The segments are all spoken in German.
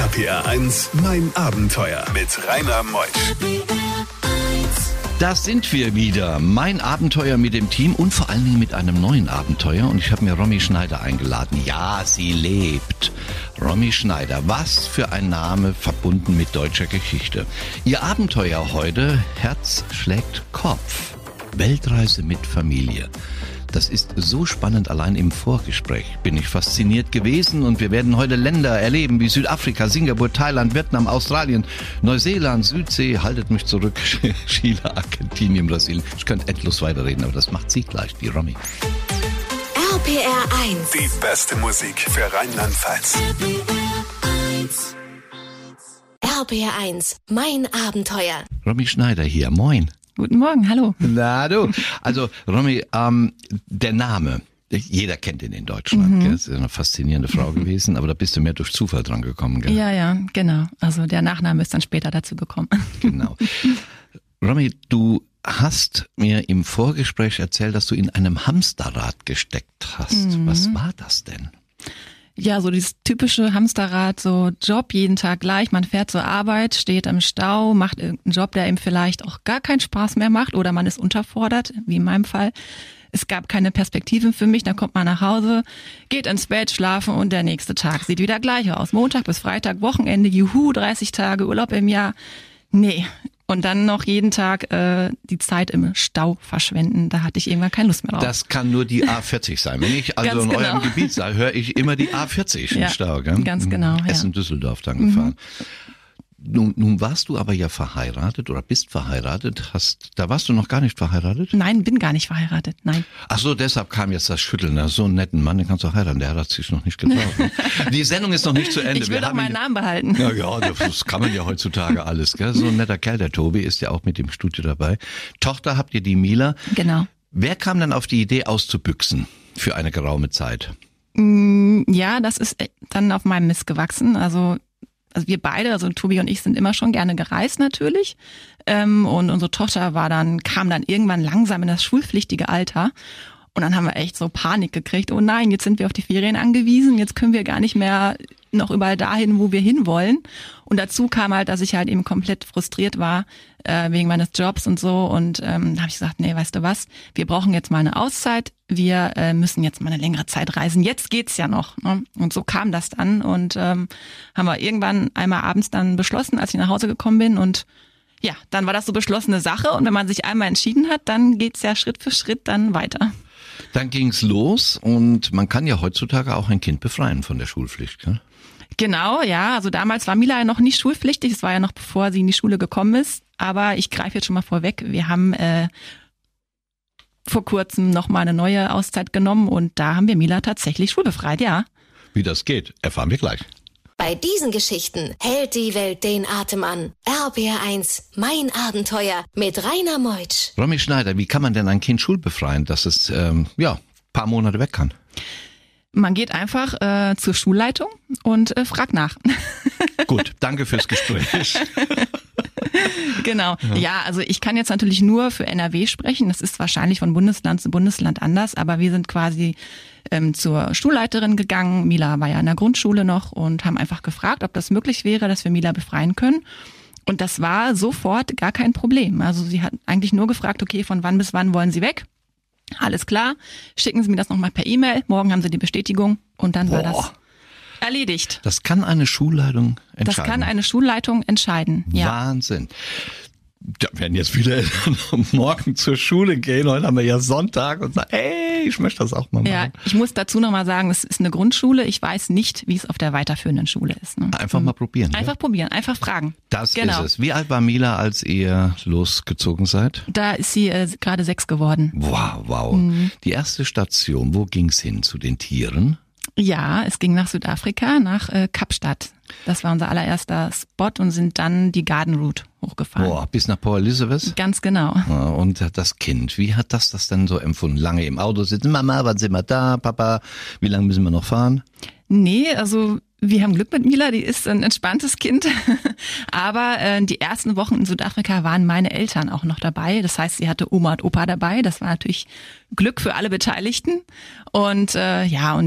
RPR 1, mein Abenteuer mit Rainer Meusch. Das sind wir wieder. Mein Abenteuer mit dem Team und vor allen Dingen mit einem neuen Abenteuer. Und ich habe mir Romy Schneider eingeladen. Ja, sie lebt. Romy Schneider, was für ein Name, verbunden mit deutscher Geschichte. Ihr Abenteuer heute, Herz schlägt Kopf. Weltreise mit Familie. Das ist so spannend, allein im Vorgespräch bin ich fasziniert gewesen und wir werden heute Länder erleben wie Südafrika, Singapur, Thailand, Vietnam, Australien, Neuseeland, Südsee, haltet mich zurück, Chile, Argentinien, Brasilien. Ich könnte endlos weiterreden, aber das macht sie gleich, die Romy. RPR 1. Die beste Musik für Rheinland-Pfalz. RPR 1, mein Abenteuer. Romy Schneider hier, moin. Guten Morgen, hallo. Na du, also Romy, der Name, jeder kennt ihn in Deutschland, gell? Das ist eine faszinierende Frau gewesen, aber da bist du mehr durch Zufall dran gekommen, gell? Ja, genau. Also der Nachname ist dann später dazu gekommen. Genau. Romy, du hast mir im Vorgespräch erzählt, dass du in einem Hamsterrad gesteckt hast. Was war das denn? Ja, so dieses typische Hamsterrad, so Job jeden Tag gleich. Man fährt zur Arbeit, steht im Stau, macht irgendeinen Job, der ihm vielleicht auch gar keinen Spaß mehr macht oder man ist unterfordert, wie in meinem Fall. Es gab keine Perspektiven für mich, dann kommt man nach Hause, geht ins Bett, schlafen und der nächste Tag sieht wieder gleich aus. Montag bis Freitag, Wochenende, juhu, 30 Tage Urlaub im Jahr. Nee. Und dann noch jeden Tag die Zeit im Stau verschwenden. Da hatte ich irgendwann keine Lust mehr drauf. Das kann nur die A40 sein. Wenn ich also in eurem Gebiet sei, höre ich immer die A40 im Stau. Gell? Ganz genau. Essen-Düsseldorf dann gefahren. Nun warst du aber ja verheiratet oder bist verheiratet. Da warst du noch gar nicht verheiratet? Nein, bin gar nicht verheiratet, nein. Ach so, deshalb kam jetzt das Schütteln. So einen netten Mann, den kannst du heiraten, der hat sich noch nicht getraut. Ne? Die Sendung ist noch nicht zu Ende. Ich will doch meinen Namen behalten. Ja, das kann man ja heutzutage alles. Gell? So ein netter Kerl, der Tobi, ist ja auch mit im Studio dabei. Tochter habt ihr, die Mila. Genau. Wer kam dann auf die Idee, auszubüchsen für eine geraume Zeit? Ja, das ist dann auf meinem Mist gewachsen. Also wir beide, also Tobi und ich, sind immer schon gerne gereist natürlich. Und unsere Tochter kam dann irgendwann langsam in das schulpflichtige Alter. Und dann haben wir echt so Panik gekriegt. Oh nein, jetzt sind wir auf die Ferien angewiesen. Jetzt können wir gar nicht mehr noch überall dahin, wo wir hinwollen. Und dazu kam halt, dass ich halt eben komplett frustriert war wegen meines Jobs und so. Und da habe ich gesagt, nee, weißt du was, wir brauchen jetzt mal eine Auszeit. Wir müssen jetzt mal eine längere Zeit reisen. Jetzt geht's ja noch. Ne? Und so kam das dann. Und haben wir irgendwann einmal abends dann beschlossen, als ich nach Hause gekommen bin. Und ja, dann war das so beschlossene Sache. Und wenn man sich einmal entschieden hat, dann geht's ja Schritt für Schritt dann weiter. Dann ging's los und man kann ja heutzutage auch ein Kind befreien von der Schulpflicht, gell? Genau, ja. Also damals war Mila ja noch nicht schulpflichtig. Es war ja noch bevor sie in die Schule gekommen ist. Aber ich greife jetzt schon mal vorweg. Wir haben vor kurzem noch mal eine neue Auszeit genommen und da haben wir Mila tatsächlich schulbefreit, ja. Wie das geht, erfahren wir gleich. Bei diesen Geschichten hält die Welt den Atem an. RPR 1, mein Abenteuer mit Rainer Meusch. Romy Schneider, wie kann man denn ein Kind schulbefreien, dass es paar Monate weg kann? Man geht einfach zur Schulleitung und fragt nach. Gut, danke fürs Gespräch. Genau. Ja, also ich kann jetzt natürlich nur für NRW sprechen. Das ist wahrscheinlich von Bundesland zu Bundesland anders, aber wir sind quasi zur Schulleiterin gegangen. Mila war ja in der Grundschule noch und haben einfach gefragt, ob das möglich wäre, dass wir Mila befreien können. Und das war sofort gar kein Problem. Also sie hat eigentlich nur gefragt, okay, von wann bis wann wollen Sie weg? Alles klar, schicken Sie mir das nochmal per E-Mail. Morgen haben Sie die Bestätigung und dann war das erledigt. Das kann eine Schulleitung entscheiden. Das kann eine Schulleitung entscheiden, ja. Wahnsinn. Da werden jetzt viele Eltern morgen zur Schule gehen. Heute haben wir ja Sonntag und sagen, ey, ich möchte das auch mal machen. Ja, ich muss dazu nochmal sagen, es ist eine Grundschule. Ich weiß nicht, wie es auf der weiterführenden Schule ist. Ne? Einfach mal probieren. Einfach probieren, einfach fragen. Das ist es. Wie alt war Mila, als ihr losgezogen seid? Da ist sie gerade 6 geworden. Wow. Die erste Station, wo ging's hin? Zu den Tieren? Ja, es ging nach Südafrika, nach Kapstadt. Das war unser allererster Spot und sind dann die Garden Route hochgefahren. Bis nach Port Elizabeth? Ganz genau. Und das Kind, wie hat das denn so empfunden? Lange im Auto sitzen, Mama, wann sind wir da, Papa, wie lange müssen wir noch fahren? Nee, also wir haben Glück mit Mila, die ist ein entspanntes Kind. Aber die ersten Wochen in Südafrika waren meine Eltern auch noch dabei. Das heißt, sie hatte Oma und Opa dabei. Das war natürlich Glück für alle Beteiligten. Und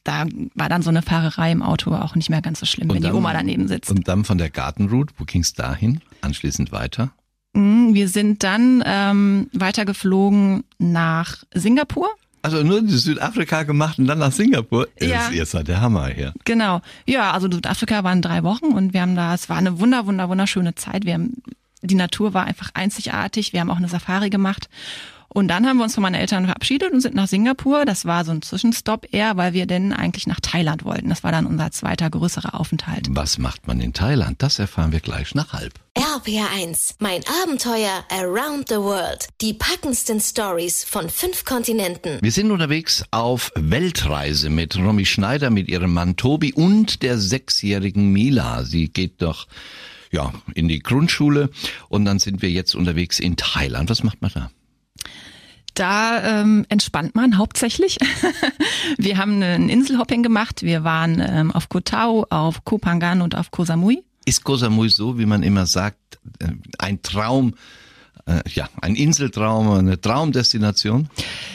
da war dann so eine Fahrerei im Auto auch nicht mehr ganz so schlimm, wenn die Oma daneben sitzt. Und dann von der Gartenroute, wo ging's dahin? Anschließend weiter? Wir sind dann weitergeflogen nach Singapur. Also nur in Südafrika gemacht und dann nach Singapur? Ja. Ihr seid der Hammer hier. Genau. Ja, also Südafrika waren 3 Wochen und es war eine wunderschöne Zeit. Die Natur war einfach einzigartig. Wir haben auch eine Safari gemacht. Und dann haben wir uns von meinen Eltern verabschiedet und sind nach Singapur. Das war so ein Zwischenstopp eher, weil wir denn eigentlich nach Thailand wollten. Das war dann unser zweiter größerer Aufenthalt. Was macht man in Thailand? Das erfahren wir gleich nach 12:30. RPR1, mein Abenteuer around the world. Die packendsten Stories von 5 Kontinenten. Wir sind unterwegs auf Weltreise mit Romy Schneider, mit ihrem Mann Tobi und der 6-jährigen Mila. Sie geht doch in die Grundschule und dann sind wir jetzt unterwegs in Thailand. Was macht man da? Da entspannt man hauptsächlich. Wir haben ein Inselhopping gemacht. Wir waren auf Koh Tao, auf Koh Phangan und auf Koh Samui. Ist Koh Samui so, wie man immer sagt, ein Traum, ein Inseltraum, eine Traumdestination?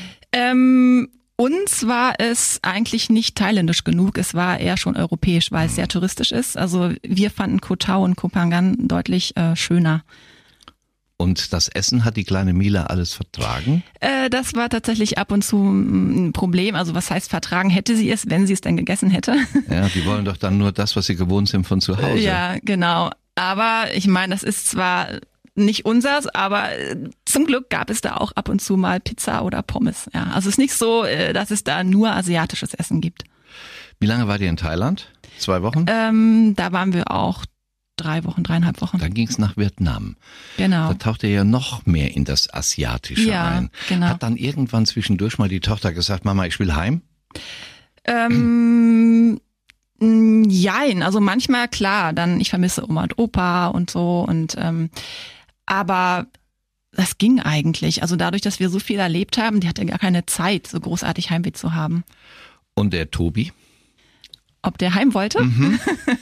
Uns war es eigentlich nicht thailändisch genug. Es war eher schon europäisch, weil es sehr touristisch ist. Also wir fanden Koh Tao und Koh Phangan deutlich schöner. Und das Essen hat die kleine Mila alles vertragen? Das war tatsächlich ab und zu ein Problem. Also was heißt vertragen? Hätte sie es, wenn sie es denn gegessen hätte? Ja, die wollen doch dann nur das, was sie gewohnt sind von zu Hause. Ja, genau. Aber ich meine, das ist zwar nicht unsers, aber zum Glück gab es da auch ab und zu mal Pizza oder Pommes. Ja, also es ist nicht so, dass es da nur asiatisches Essen gibt. Wie lange wart ihr in Thailand? 2 Wochen? Da waren wir auch 3 Wochen, 3,5 Wochen. Dann ging es nach Vietnam. Genau. Da taucht ihr ja noch mehr in das Asiatische ein. Genau. Hat dann irgendwann zwischendurch mal die Tochter gesagt, Mama, ich will heim? Jein, also manchmal klar, dann ich vermisse Oma und Opa und so und aber das ging eigentlich. Also dadurch, dass wir so viel erlebt haben, die hatte gar keine Zeit, so großartig Heimweh zu haben. Und der Tobi? Ob der heim wollte? Mhm.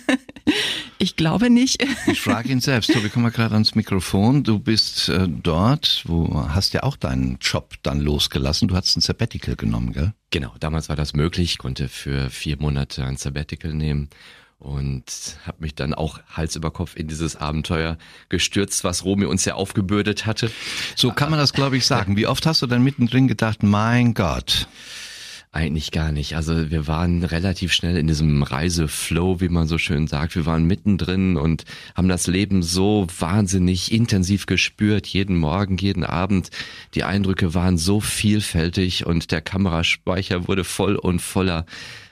Ich glaube nicht. Ich frage ihn selbst. Tobi, komm mal gerade ans Mikrofon. Du bist dort, hast ja auch deinen Job dann losgelassen. Du hast ein Sabbatical genommen, gell? Genau, damals war das möglich. Ich konnte für 4 Monate ein Sabbatical nehmen und habe mich dann auch Hals über Kopf in dieses Abenteuer gestürzt, was Romy uns ja aufgebürdet hatte. So kann man das, glaube ich, sagen. Wie oft hast du dann mittendrin gedacht, mein Gott? Eigentlich gar nicht. Also wir waren relativ schnell in diesem Reiseflow, wie man so schön sagt. Wir waren mittendrin und haben das Leben so wahnsinnig intensiv gespürt, jeden Morgen, jeden Abend. Die Eindrücke waren so vielfältig und der Kameraspeicher wurde voll und voller.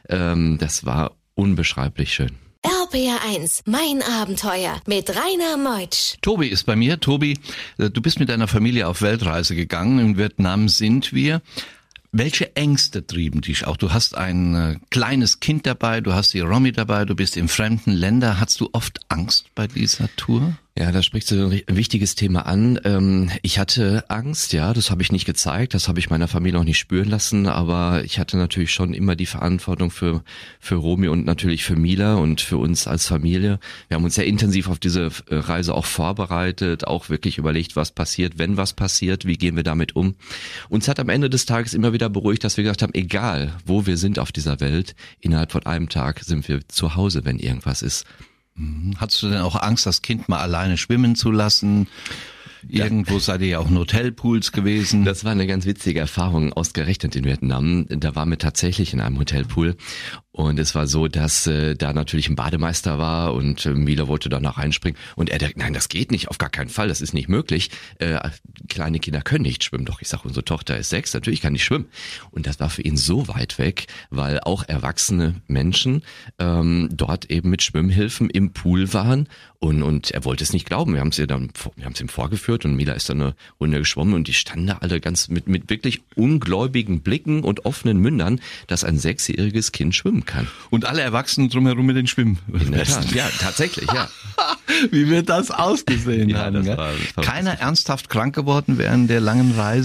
Das war unbeschreiblich schön. RPR1, mein Abenteuer mit Rainer Meutsch. Tobi ist bei mir. Tobi, du bist mit deiner Familie auf Weltreise gegangen. In Vietnam sind wir. Welche Ängste trieben dich auch? Du hast ein kleines Kind dabei, du hast die Romy dabei, du bist in fremden Ländern. Hattest du oft Angst bei dieser Tour? Ja, da sprichst du ein wichtiges Thema an. Ich hatte Angst, ja, das habe ich nicht gezeigt, das habe ich meiner Familie auch nicht spüren lassen, aber ich hatte natürlich schon immer die Verantwortung für Romy und natürlich für Mila und für uns als Familie. Wir haben uns sehr intensiv auf diese Reise auch vorbereitet, auch wirklich überlegt, was passiert, wenn was passiert, wie gehen wir damit um. Uns hat am Ende des Tages immer wieder beruhigt, dass wir gesagt haben, egal wo wir sind auf dieser Welt, innerhalb von einem Tag sind wir zu Hause, wenn irgendwas ist. Hattest du denn auch Angst, das Kind mal alleine schwimmen zu lassen? Irgendwo seid ihr ja auch in Hotelpools gewesen. Das war eine ganz witzige Erfahrung, ausgerechnet in Vietnam. Da waren wir tatsächlich in einem Hotelpool. Und es war so, dass da natürlich ein Bademeister war und Mila wollte danach reinspringen. Und er dachte, nein, das geht nicht, auf gar keinen Fall, das ist nicht möglich. Kleine Kinder können nicht schwimmen. Doch, ich sage, unsere Tochter ist 6, natürlich kann die schwimmen. Und das war für ihn so weit weg, weil auch erwachsene Menschen dort eben mit Schwimmhilfen im Pool waren. Und er wollte es nicht glauben. Wir haben es ihm vorgeführt und Mila ist dann eine Runde geschwommen und die standen da alle ganz mit wirklich ungläubigen Blicken und offenen Mündern, dass ein 6-jähriges Kind schwimmen kann. Und alle Erwachsenen drumherum mit den Schwimmwesten. Ja, tatsächlich, ja. Wie wird das ausgesehen Ja, haben? das Gell? war Keiner ernsthaft krank geworden während der langen Reise?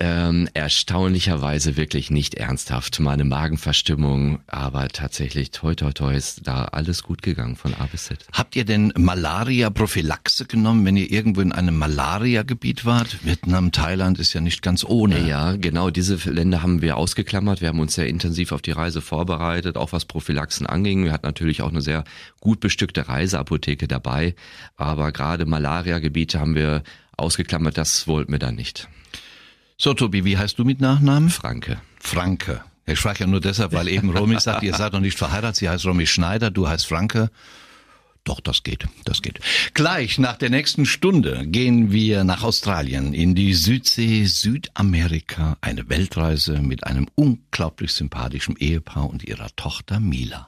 Erstaunlicherweise wirklich nicht ernsthaft. Mal eine Magenverstimmung, aber tatsächlich toi toi toi ist da alles gut gegangen von A bis Z. Habt ihr denn Malaria-Prophylaxe genommen, wenn ihr irgendwo in einem Malaria-Gebiet wart? Vietnam, Thailand ist ja nicht ganz ohne. Ja, genau, diese Länder haben wir ausgeklammert. Wir haben uns sehr intensiv auf die Reise vorbereitet, auch was Prophylaxen anging. Wir hatten natürlich auch eine sehr gut bestückte Reiseapotheke dabei, aber gerade Malaria-Gebiete haben wir ausgeklammert, das wollten wir dann nicht. So, Tobi, wie heißt du mit Nachnamen? Franke. Franke. Ich frage ja nur deshalb, weil eben Romy sagt, ihr seid noch nicht verheiratet. Sie heißt Romy Schneider, du heißt Franke. Doch, das geht. Gleich nach der nächsten Stunde gehen wir nach Australien, in die Südsee, Südamerika. Eine Weltreise mit einem unglaublich sympathischen Ehepaar und ihrer Tochter Mila.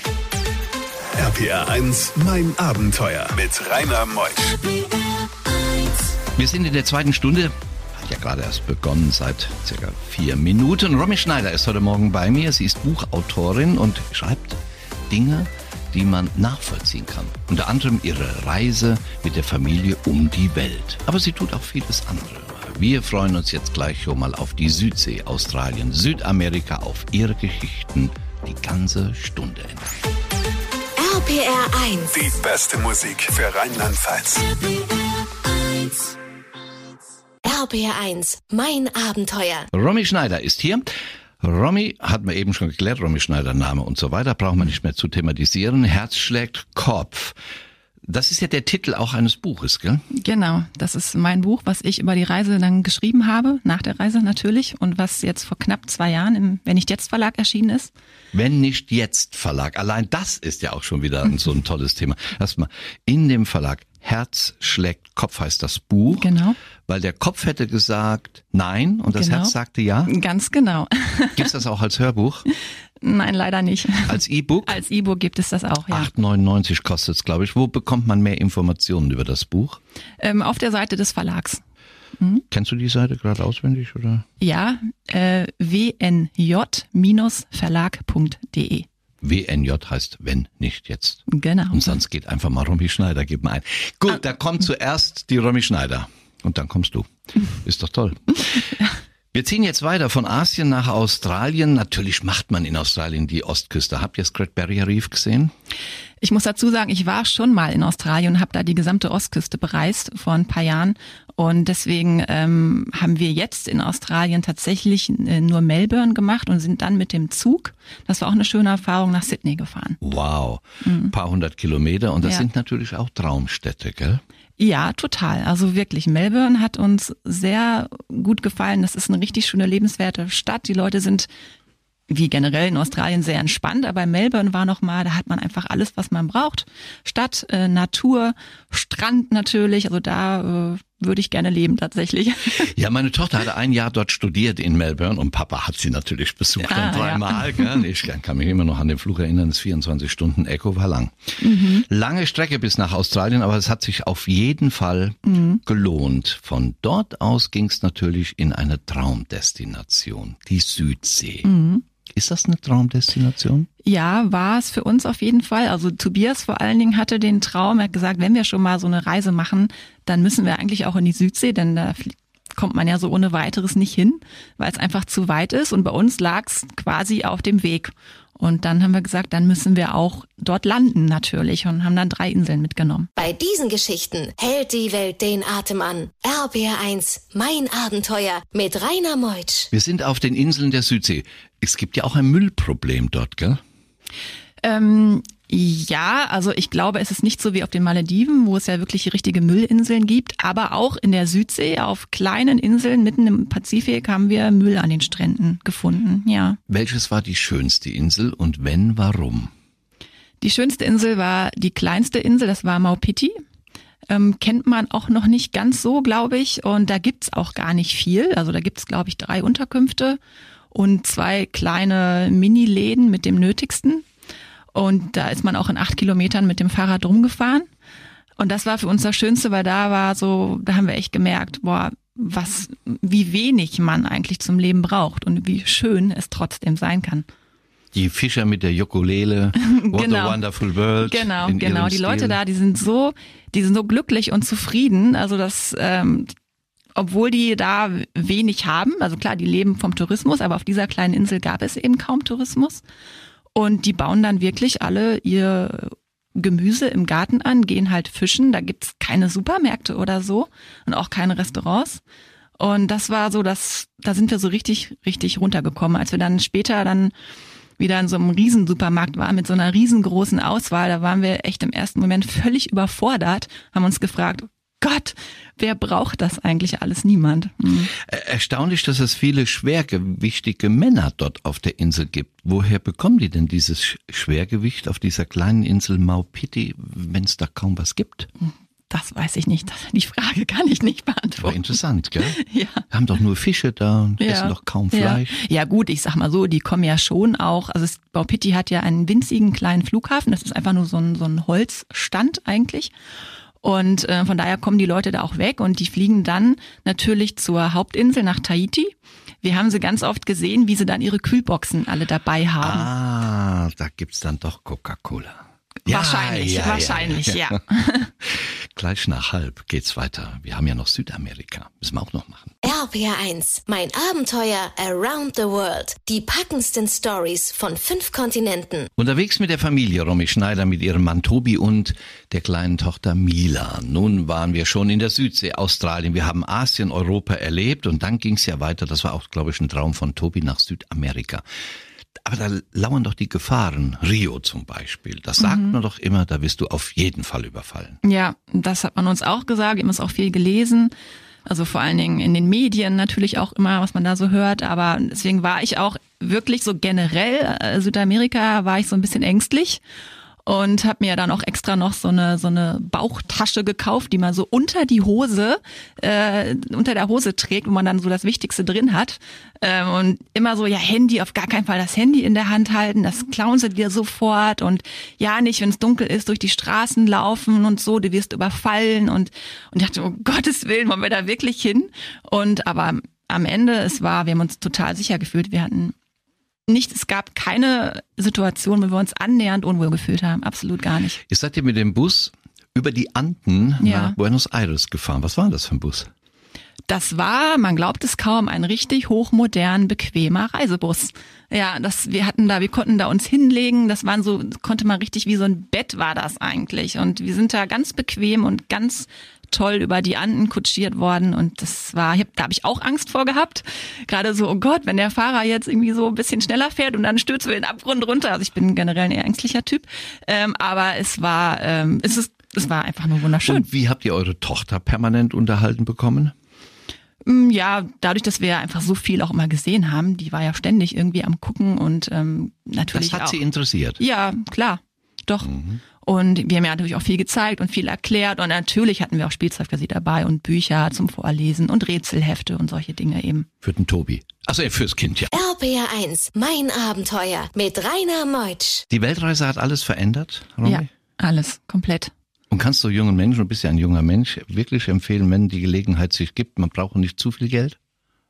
RPR 1, mein Abenteuer mit Rainer Meusch. Wir sind in der zweiten Stunde. Hat ja gerade erst begonnen, seit circa 4 Minuten. Romy Schneider ist heute Morgen bei mir. Sie ist Buchautorin und schreibt Dinge, die man nachvollziehen kann. Unter anderem ihre Reise mit der Familie um die Welt. Aber sie tut auch vieles andere. Wir freuen uns jetzt gleich schon mal auf die Südsee, Australien, Südamerika, auf ihre Geschichten die ganze Stunde entlang. RPR 1. Die beste Musik für Rheinland-Pfalz. RPR 1, mein Abenteuer. Romy Schneider ist hier. Romy, hatten wir eben schon geklärt, Romy Schneider, Name und so weiter, brauchen wir nicht mehr zu thematisieren. Herz schlägt Kopf. Das ist ja der Titel auch eines Buches, gell? Genau, das ist mein Buch, was ich über die Reise dann geschrieben habe, nach der Reise natürlich, und was jetzt vor knapp 2 Jahren im Wenn nicht jetzt Verlag erschienen ist. Wenn nicht jetzt Verlag. Allein das ist ja auch schon wieder so ein tolles Thema. Erstmal, in dem Verlag Herz schlägt Kopf heißt das Buch. Genau. Weil der Kopf hätte gesagt nein und das Herz sagte ja. Ganz genau. Gibt's das auch als Hörbuch? Nein, leider nicht. Als E-Book? Als E-Book gibt es das auch, ja. 8,99 kostet's, glaube ich. Wo bekommt man mehr Informationen über das Buch? Auf der Seite des Verlags. Kennst du die Seite gerade auswendig, oder? Ja, wnj-verlag.de. WNJ heißt wenn nicht jetzt. Genau. Und sonst geht einfach mal Romy Schneider, gib mal ein. Gut, da kommt zuerst die Romy Schneider und dann kommst du. Ist doch toll. Wir ziehen jetzt weiter von Asien nach Australien. Natürlich macht man in Australien die Ostküste. Habt ihr das Great Barrier Reef gesehen? Ich muss dazu sagen, ich war schon mal in Australien und habe da die gesamte Ostküste bereist vor ein paar Jahren. Und deswegen haben wir jetzt in Australien tatsächlich nur Melbourne gemacht und sind dann mit dem Zug, das war auch eine schöne Erfahrung, nach Sydney gefahren. Wow, ein paar 100 Kilometer und das sind natürlich auch Traumstädte, gell? Ja, total. Also wirklich, Melbourne hat uns sehr gut gefallen. Das ist eine richtig schöne, lebenswerte Stadt. Die Leute sind wie generell in Australien sehr entspannt, aber Melbourne war nochmal, da hat man einfach alles, was man braucht. Stadt, Natur, Strand natürlich, also da würde ich gerne leben tatsächlich. Ja, meine Tochter hatte 1 Jahr dort studiert in Melbourne und Papa hat sie natürlich besucht dann 3 Mal. Gell? Ich kann mich immer noch an den Flug erinnern, das 24 Stunden Echo war lang. Lange Strecke bis nach Australien, aber es hat sich auf jeden Fall gelohnt. Von dort aus ging es natürlich in eine Traumdestination, die Südsee. Ist das eine Traumdestination? Ja, war es für uns auf jeden Fall. Also Tobias vor allen Dingen hatte den Traum, er hat gesagt, wenn wir schon mal so eine Reise machen, dann müssen wir eigentlich auch in die Südsee, denn da kommt man ja so ohne weiteres nicht hin, weil es einfach zu weit ist. Und bei uns lag es quasi auf dem Weg. Und dann haben wir gesagt, dann müssen wir auch dort landen natürlich und haben dann 3 Inseln mitgenommen. Bei diesen Geschichten hält die Welt den Atem an. RPR 1, mein Abenteuer mit Rainer Meutsch. Wir sind auf den Inseln der Südsee. Es gibt ja auch ein Müllproblem dort, gell? Ja, also ich glaube, es ist nicht so wie auf den Malediven, wo es ja wirklich richtige Müllinseln gibt, aber auch in der Südsee, auf kleinen Inseln mitten im Pazifik, haben wir Müll an den Stränden gefunden, ja. Welches war die schönste Insel und wenn, warum? Die schönste Insel war die kleinste Insel, das war Maupiti. Kennt man auch noch nicht ganz so, glaube ich, und da gibt's auch gar nicht viel. Also da gibt's, glaube ich, 3 Unterkünfte und 2 kleine Mini-Läden mit dem Nötigsten. Und da ist man auch in 8 Kilometern mit dem Fahrrad rumgefahren. Und das war für uns das Schönste, weil da haben wir echt gemerkt, wie wenig man eigentlich zum Leben braucht und wie schön es trotzdem sein kann. Die Fischer mit der Ukulele, What a Wonderful World. Genau. Die Leute da, die sind so glücklich und zufrieden. Also das, obwohl die da wenig haben. Also klar, die leben vom Tourismus, aber auf dieser kleinen Insel gab es eben kaum Tourismus. Und die bauen dann wirklich alle ihr Gemüse im Garten an, gehen halt fischen. Da gibt's keine Supermärkte oder so und auch keine Restaurants. Und das war so, da sind wir so richtig, richtig runtergekommen. Als wir dann später dann wieder in so einem Riesensupermarkt waren mit so einer riesengroßen Auswahl, da waren wir echt im ersten Moment völlig überfordert, haben uns gefragt, Gott, wer braucht das eigentlich alles? Niemand. Erstaunlich, dass es viele schwergewichtige Männer dort auf der Insel gibt. Woher bekommen die denn dieses Schwergewicht auf dieser kleinen Insel Maupiti, wenn es da kaum was gibt? Das weiß ich nicht. Die Frage kann ich nicht beantworten. War interessant, gell? Ja. Haben doch nur Fische da und essen doch kaum Fleisch. Ja gut, ich sag mal so, die kommen ja schon auch, also Maupiti hat ja einen winzigen kleinen Flughafen, das ist einfach nur so ein Holzstand eigentlich. Und von daher kommen die Leute da auch weg und die fliegen dann natürlich zur Hauptinsel nach Tahiti. Wir haben sie ganz oft gesehen, wie sie dann ihre Kühlboxen alle dabei haben. Ah, da gibt's dann doch Coca-Cola. Wahrscheinlich, ja. Gleich nach 12:30 geht's weiter. Wir haben ja noch Südamerika. Müssen wir auch noch machen. RPR1, mein Abenteuer around the world. Die packendsten Stories von 5 Kontinenten. Unterwegs mit der Familie Romy Schneider, mit ihrem Mann Tobi und der kleinen Tochter Mila. Nun waren wir schon in der Südsee, Australien. Wir haben Asien, Europa erlebt und dann ging's ja weiter. Das war auch, glaube ich, ein Traum von Tobi nach Südamerika. Aber da lauern doch die Gefahren. Rio zum Beispiel. Das sagt man doch immer, da wirst du auf jeden Fall überfallen. Ja, das hat man uns auch gesagt. Wir haben es auch viel gelesen. Also vor allen Dingen in den Medien natürlich auch immer, was man da so hört. Aber deswegen war ich auch wirklich so generell, Südamerika war ich so ein bisschen ängstlich. Und habe mir dann auch extra noch so eine Bauchtasche gekauft, die man so unter der Hose trägt, wo man dann so das Wichtigste drin hat. Und immer so, ja, Handy, auf gar keinen Fall das Handy in der Hand halten, das klauen sie dir sofort. Und ja, nicht, wenn es dunkel ist, durch die Straßen laufen und so, du wirst überfallen. Und ich dachte, um Gottes Willen, wollen wir da wirklich hin? Aber am Ende, wir haben uns total sicher gefühlt, es gab keine Situation, wo wir uns annähernd unwohl gefühlt haben. Absolut gar nicht. Ihr seid ihr mit dem Bus über die Anden nach Buenos Aires gefahren. Was war das für ein Bus? Das war, man glaubt es kaum, ein richtig hochmodern, bequemer Reisebus. Ja, wir konnten da uns hinlegen. Das konnte man richtig, wie so ein Bett war das eigentlich. Und wir sind da ganz bequem und ganz toll über die Anden kutschiert worden und da habe ich auch Angst vor gehabt. Gerade so, oh Gott, wenn der Fahrer jetzt irgendwie so ein bisschen schneller fährt und dann stürzen wir in den Abgrund runter. Also ich bin generell ein eher ängstlicher Typ. Aber es war einfach nur wunderschön. Und wie habt ihr eure Tochter permanent unterhalten bekommen? Ja, dadurch, dass wir einfach so viel auch immer gesehen haben, die war ja ständig irgendwie am Gucken und natürlich auch. Das hat sie interessiert? Ja, klar, doch. Und wir haben ja natürlich auch viel gezeigt und viel erklärt und natürlich hatten wir auch Spielzeug für sie dabei und Bücher zum Vorlesen und Rätselhefte und solche Dinge eben. Für den Tobi. Also fürs Kind, ja. RPR1, mein Abenteuer mit Rainer Meutsch. Die Weltreise hat alles verändert, Romy? Ja, alles, komplett. Und kannst du jungen Menschen, du bist ja ein junger Mensch, wirklich empfehlen, wenn die Gelegenheit sich gibt, man braucht nicht zu viel Geld?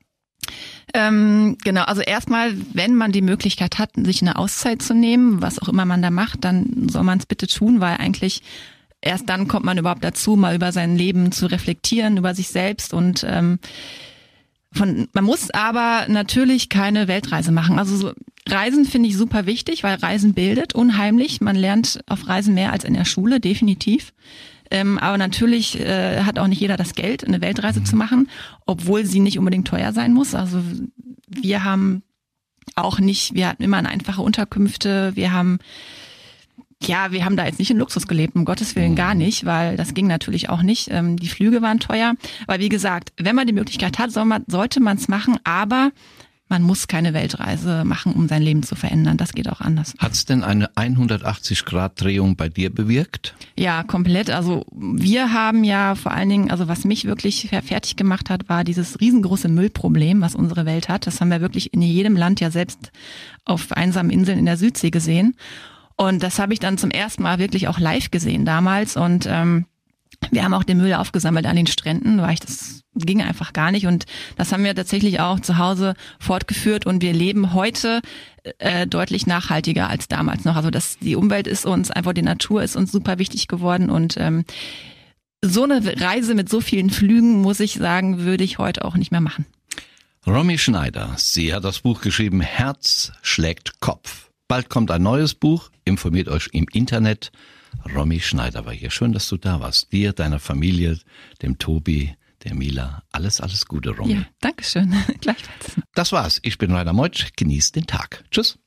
Genau, also erstmal, wenn man die Möglichkeit hat, sich eine Auszeit zu nehmen, was auch immer man da macht, dann soll man es bitte tun, weil eigentlich erst dann kommt man überhaupt dazu, mal über sein Leben zu reflektieren, über sich selbst und man muss aber natürlich keine Weltreise machen. Also so Reisen finde ich super wichtig, weil Reisen bildet unheimlich. Man lernt auf Reisen mehr als in der Schule, definitiv. Aber natürlich hat auch nicht jeder das Geld, eine Weltreise zu machen, obwohl sie nicht unbedingt teuer sein muss. Also wir hatten immer eine einfache Unterkünfte, wir haben da jetzt nicht in Luxus gelebt, um Gottes Willen gar nicht, weil das ging natürlich auch nicht. Die Flüge waren teuer. Aber wie gesagt, wenn man die Möglichkeit hat, sollte man es machen, aber man muss keine Weltreise machen, um sein Leben zu verändern. Das geht auch anders. Hat's denn eine 180-Grad-Drehung bei dir bewirkt? Ja, komplett. Also wir haben ja vor allen Dingen, also was mich wirklich fertig gemacht hat, war dieses riesengroße Müllproblem, was unsere Welt hat. Das haben wir wirklich in jedem Land, ja selbst auf einsamen Inseln in der Südsee gesehen. Und das habe ich dann zum ersten Mal wirklich auch live gesehen damals. Und wir haben auch den Müll aufgesammelt an den Stränden, weil das ging einfach gar nicht. Und das haben wir tatsächlich auch zu Hause fortgeführt. Und wir leben heute deutlich nachhaltiger als damals noch. Also die Umwelt ist uns, einfach die Natur ist uns super wichtig geworden. Und so eine Reise mit so vielen Flügen, muss ich sagen, würde ich heute auch nicht mehr machen. Romy Schneider, sie hat das Buch geschrieben, Herz schlägt Kopf. Bald kommt ein neues Buch, informiert euch im Internet. Romy Schneider war hier. Schön, dass du da warst. Dir, deiner Familie, dem Tobi, der Mila. Alles Gute, Romy. Ja, danke schön. Gleichfalls. Das war's. Ich bin Rainer Meutsch. Genießt den Tag. Tschüss.